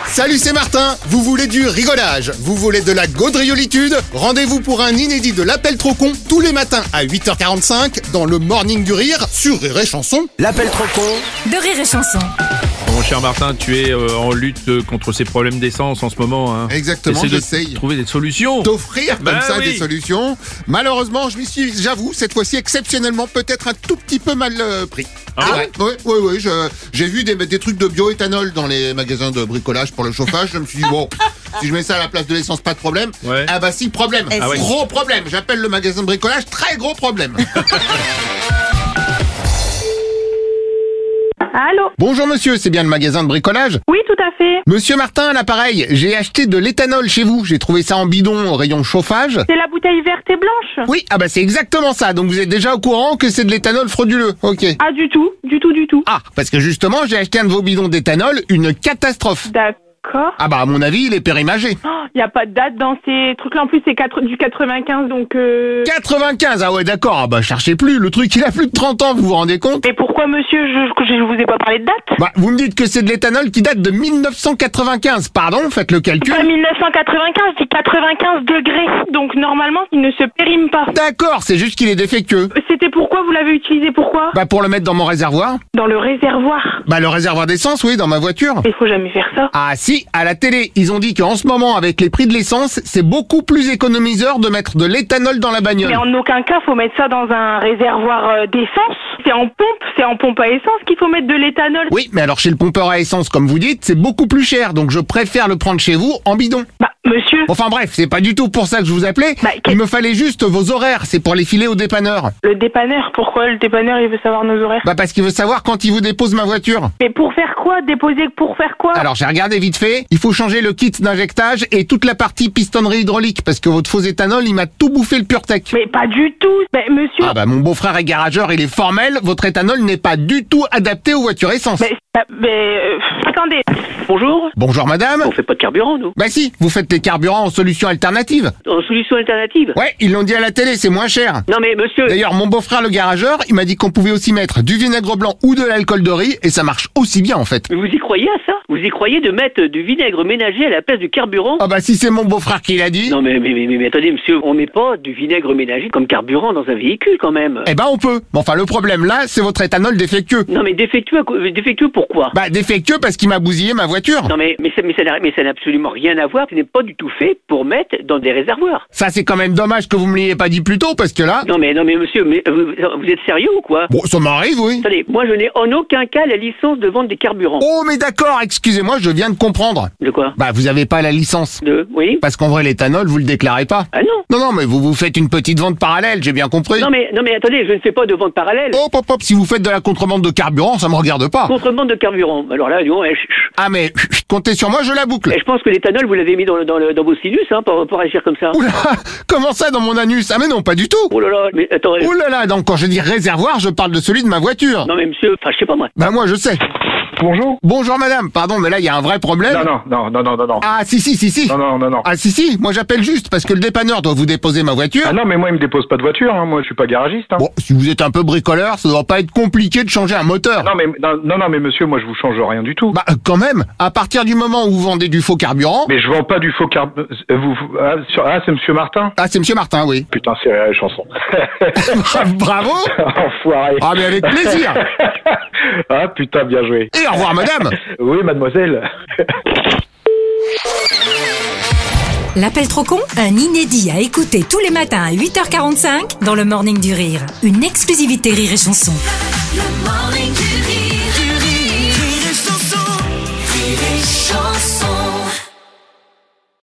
Salut, c'est Martin. Vous voulez du rigolage? Vous voulez de la gaudriolitude? Rendez-vous pour un inédit de l'appel trop con tous les matins à 8h45 dans le Morning du Rire sur Rire et Chanson. L'appel trop con de Rire et Chanson. Mon cher Martin, tu es en lutte contre ces problèmes d'essence en ce moment. Hein. Exactement, j'essaye de trouver des solutions. d'offrir comme ça des solutions. Malheureusement, je m'y suis, j'avoue, cette fois-ci exceptionnellement peut-être un tout petit peu mal pris. Ah ouais, j'ai vu des trucs de bioéthanol dans les magasins de bricolage pour le chauffage. Je me suis dit, bon, si je mets ça à la place de l'essence, pas de problème. Ouais. Ah bah si, problème. Ah ouais. Gros problème. J'appelle le magasin de bricolage, très gros problème. Allô? Bonjour monsieur, c'est bien le magasin de bricolage? Oui, tout à fait. Monsieur Martin, à l'appareil, j'ai acheté de l'éthanol chez vous. J'ai trouvé ça en bidon au rayon chauffage. C'est la bouteille verte et blanche? Oui, ah bah c'est exactement ça. Donc vous êtes déjà au courant que c'est de l'éthanol frauduleux. Ok. Ah, du tout. Ah, parce que justement, j'ai acheté un de vos bidons d'éthanol, une catastrophe. D'accord. Ah bah à mon avis, il est périmagé. Y a pas de date dans ces trucs-là. En plus, c'est du 95, donc 95, ah ouais d'accord, ah bah cherchez plus, le truc il a plus de 30 ans, vous vous rendez compte? Mais pourquoi, monsieur, je vous ai pas parlé de date? Bah vous me dites que c'est de l'éthanol qui date de 1995, pardon, faites le calcul. Pas 1995, c'est 95 degrés. Donc normalement, il ne se périme pas. D'accord, c'est juste qu'il est défectueux. C'était pourquoi vous l'avez utilisé? Pourquoi? Bah pour le mettre dans mon réservoir. Dans le réservoir. Bah le réservoir d'essence, oui, dans ma voiture. Il faut jamais faire ça. Ah si, à la télé, ils ont dit qu'en ce moment, avec les prix de l'essence, c'est beaucoup plus économiseur de mettre de l'éthanol dans la bagnole. Mais en aucun cas, faut mettre ça dans un réservoir d'essence. C'est en pompe à essence qu'il faut mettre de l'éthanol. Oui, mais alors chez le pompeur à essence, comme vous dites, c'est beaucoup plus cher, donc je préfère le prendre chez vous en bidon. Bah, monsieur. Enfin bref, c'est pas du tout pour ça que je vous appelais. Bah, Il me fallait juste vos horaires, c'est pour les filer au dépanneur. Le dépanneur, pourquoi le dépanneur, il veut savoir nos horaires? Bah parce qu'il veut savoir quand il vous dépose ma voiture. Mais pour faire quoi? Déposer pour faire quoi? Alors j'ai regardé vite fait, il faut changer le kit d'injectage et toute la partie pistonnerie hydraulique, parce que votre faux éthanol, il m'a tout bouffé le PureTech. Mais pas du tout. Mais monsieur. Ah bah mon beau-frère est garageur, il est formel, votre éthanol n'est pas du tout adapté aux voitures essence. Attendez. Bonjour. Bonjour madame. On fait pas de carburant, nous. Bah si, vous faites les carburants en solution alternative. En solution alternative. Ouais, ils l'ont dit à la télé, c'est moins cher. Non mais monsieur, D'ailleurs, mon beau-frère le garageur, il m'a dit qu'on pouvait aussi mettre du vinaigre blanc ou de l'alcool de riz, et ça marche aussi bien en fait. mais vous y croyez à ça? Vous y croyez de mettre du vinaigre ménager à la place du carburant? Ah bah si c'est mon beau-frère qui l'a dit, Non mais attendez monsieur, on met pas du vinaigre ménager comme carburant dans un véhicule quand même. eh ben on peut. Mais enfin le problème là, c'est votre éthanol défectueux. Non mais défectueux pourquoi? Bah défectueux parce qu'il m'a bousillé ma voiture. Non mais ça n'a absolument rien à voir, ce n'est pas du tout fait pour mettre dans des réservoirs. Ça c'est quand même dommage que vous me l'ayez pas dit plus tôt parce que là... Non mais monsieur, vous êtes sérieux ou quoi? Bon, ça m'arrive, oui. Attendez, moi je n'ai en aucun cas la licence de vente des carburants. Oh mais d'accord, excusez-moi, je viens de comprendre. De quoi? Bah vous avez pas la licence. Oui? Parce qu'en vrai l'éthanol, vous le déclarez pas. Ah non. Non, mais vous faites une petite vente parallèle, j'ai bien compris. Non mais attendez, je ne fais pas de vente parallèle. Hop, si vous faites de la contrebande de carburant, ça me regarde pas. Contrebande de carburant. Alors là, disons, Ah mais, comptez sur moi, je la boucle. je pense que l'éthanol, vous l'avez mis dans vos sinus, hein, pour agir comme ça. Oula, comment ça dans mon anus? Ah mais non, pas du tout. Oh là là, mais attendez. Oh là là, donc quand je dis réservoir, je parle de celui de ma voiture. Non mais monsieur, enfin je sais pas moi. Bah moi je sais. Bonjour. Bonjour madame, pardon, mais là il y a un vrai problème. Non. Ah si. Non. Ah si, moi j'appelle juste parce que le dépanneur doit vous déposer ma voiture. Ah non, mais moi, il me dépose pas de voiture, hein. Moi, je suis pas garagiste, hein. Bon, si vous êtes un peu bricoleur, ça doit pas être compliqué de changer un moteur. Non, mais monsieur, moi, je vous change rien du tout. Bah quand même, à partir du moment où vous vendez du faux carburant... Mais je vends pas du faux carburant. C'est monsieur Martin? Ah c'est monsieur Martin, oui. Putain, c'est Rire et Chanson. Bravo. Enfoiré. Ah mais avec plaisir. Ah putain, bien joué. Et au revoir madame. Oui, mademoiselle. L'appel trop con, un inédit à écouter tous les matins à 8h45 dans le Morning du Rire. Une exclusivité Rire et Chanson. Le Morning du Rire.